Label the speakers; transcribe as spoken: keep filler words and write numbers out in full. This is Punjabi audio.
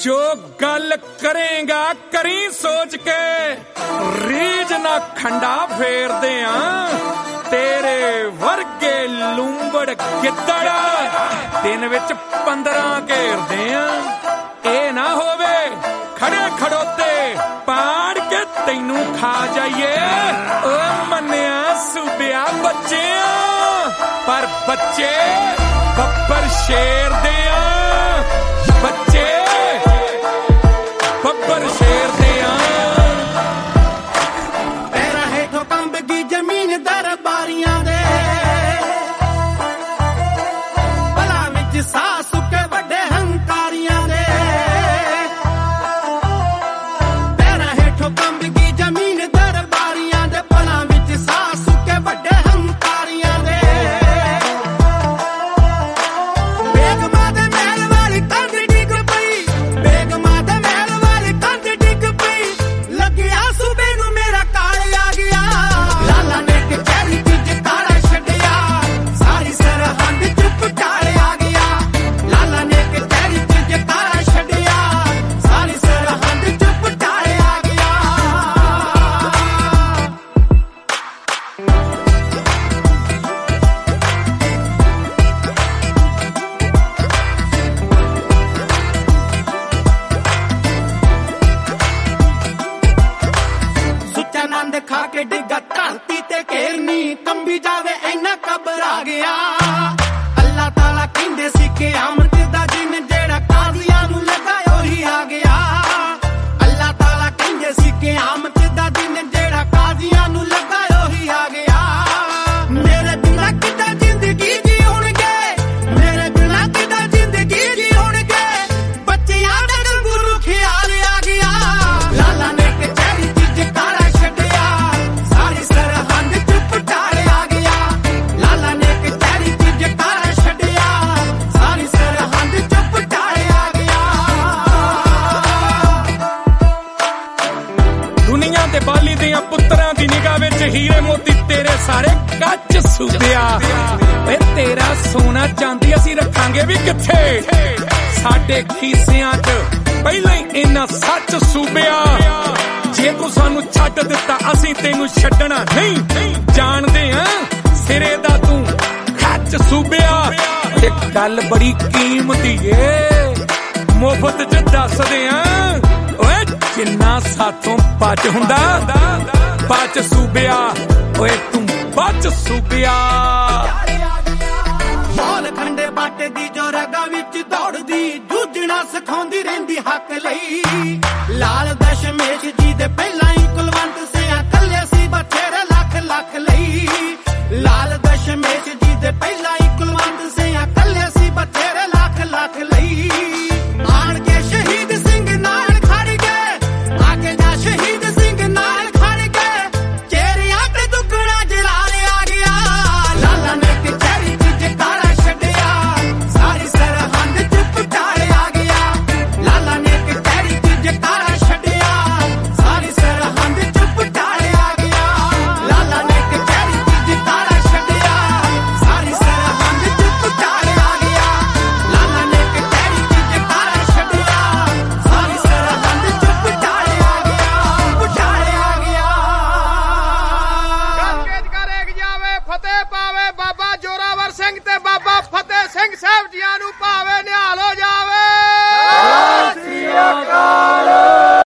Speaker 1: जो गल करेगा करी सोच के, रीज ना खंडा फेर दे तेरे वर्गे लूंबड़ गिद्दड़ दिन विच पंद्रह घेरदे आ। ए ना होवे खड़े खड़ोते पाड़ के तैनू खा जाइए। ओ मन्निया सूबिया बच्चे पर बच्चे बब्बर शेर दे बच्चे बब्बर शेर दे
Speaker 2: पैरा हेठों कंबगी जमीन दरबारियां दे भला विच सा सुके वड्डे हंकारियां दे। पैरा हेठों कंबगी जमीन दरबारियां दे भला विच सा सुके वड्डे हंकारियां दे। बेगमा दे महल वाली कंध डिग पई, बेगमा दे महल वाली कंध डिग पई, लगिया सूबे नू मेरा काल आ गया। लाला ने कचहरी च जकारा छड्डिया, सारी सरहद चुप चाल आ गया। लाला ने कचहरी च जकारा छड्डिया, सारी सरहद चुप चाल आ गया। ਸੁੱਚਾ ਨੰਦ ਖਾ ਕੇ ਡਿੱਗਾ ਧਰਤੀ ਤੇ ਘੇਰਨੀ, ਕੰਬੀ ਜਾਵੇ ਇੰਨਾ ਘਬਰਾ ਗਿਆ। ਅੱਲਾਹ ਤਾਲਾ ਕਹਿੰਦੇ ਸੀ ਕਿਆਮਤ ਦਾ ਦਿਨ ਜਿਹੜਾ ਕਾਜ਼ੀਆਂ ਨੂੰ ਲੱਗਾ ਉਹੀ ਆ ਗਿਆ। ਅੱਲਾਹ ਤਾਲਾ ਕਹਿੰਦੇ ਸੀ ਕਿਆਮਤ ਦਾ ਦਿਨ ਜਿਹੜਾ ਕਾਜ਼ੀਆਂ ਨੂੰ ਲੱਗਾ ਉਹੀ ਆ ਗਿਆ। ਮੇਰੇ ਬਿਨਾਂ ਕਿੱਦਾਂ ਜ਼ਿੰਦਗੀ ਜੀਉਣਗੇ, ਮੇਰੇ ਬਿਨਾਂ ਕਿੱਦਾਂ ਜ਼ਿੰਦਗੀ ਜੀਉਣਗੇ, ਬੱਚਿਆਂ ਦਾ ਗੁਰੂ ਖਿਆਲ ਆ ਗਿਆ। ਲਾਲਾ ਨੇ ਕਚਹਿਰੀ ਚ ਜਕਾਰਾ ਛੱਡਿਆ, ਸਾਰੀ ਸਰਹੰਦ ਚੁੱਪ ਚਾਲ ਆ ਗਿਆ। ਲਾਲਾ ਨੇ ਕਚਹਿਰੀ ਚ ਜਕਾਰਾ ਛੱਡਿਆ, ਸਾਰੀ ਸਰਹੰਦ ਚੁੱਪ ਚਾਲ ਆ ਗਿਆ।
Speaker 1: ਦੁਨੀਆ ਤੇ ਬਾਲੀ ਦੀਆਂ ਪੁੱਤਰਾਂ ਦੀ ਨਿਗਾਹ ਵਿੱਚ ਹੀਰੇ ਮੋਤੀ ਤੇਰੇ ਸਾਰੇ ਕੱਚ ਸੂਬਿਆ। ਓਏ ਤੇਰਾ ਸੋਨਾ ਚਾਂਦੀ ਅਸੀਂ ਰੱਖਾਂਗੇ ਵੀ ਕਿੱਥੇ, ਸਾਡੇ ਖੀਸਿਆਂ 'ਚ ਪਹਿਲਾਂ ਹੀ ਇੰਨਾ ਸੱਚ ਸੂਬਿਆ। ਜੇ ਤੂੰ ਸਾਨੂੰ ਛੱਡ ਦਿੱਤਾ ਅਸੀਂ ਤੈਨੂੰ ਛੱਡਣਾ ਨਹੀਂ, ਜਾਣਦੇ ਆ ਸਿਰੇ ਦਾ ਤੂੰ ਖੱਚ ਸੂਬਿਆ। ਇਹ ਗੱਲ ਬੜੀ ਕੀਮਤੀ ਏ, ਮੁਫਤ 'ਚ ਦੱਸਦੇ ਆ। ਓਏ ਜਿੰਨਾ ਸਾਥੋਂ ਬਚ ਹੁੰਦਾ ਬਚ ਸੂਬਿਆ, ਓਏ ਤੂੰ ਬਚ ਸੂਬਿਆ।
Speaker 2: ਮੌਲ ਖੰਡੇ ਬਾਟੇ ਦੀ ਜੋ ਰਗਾ ਵਿੱਚ ਦੌੜਦੀ, ਜੂਝਣਾ ਸਿਖਾਉਂਦੀ ਰਹਿੰਦੀ ਹੱਕ ਲਈ। ਲਾਲ ਦਸ਼ਮੇਸ਼ ਜੀ ਦੇ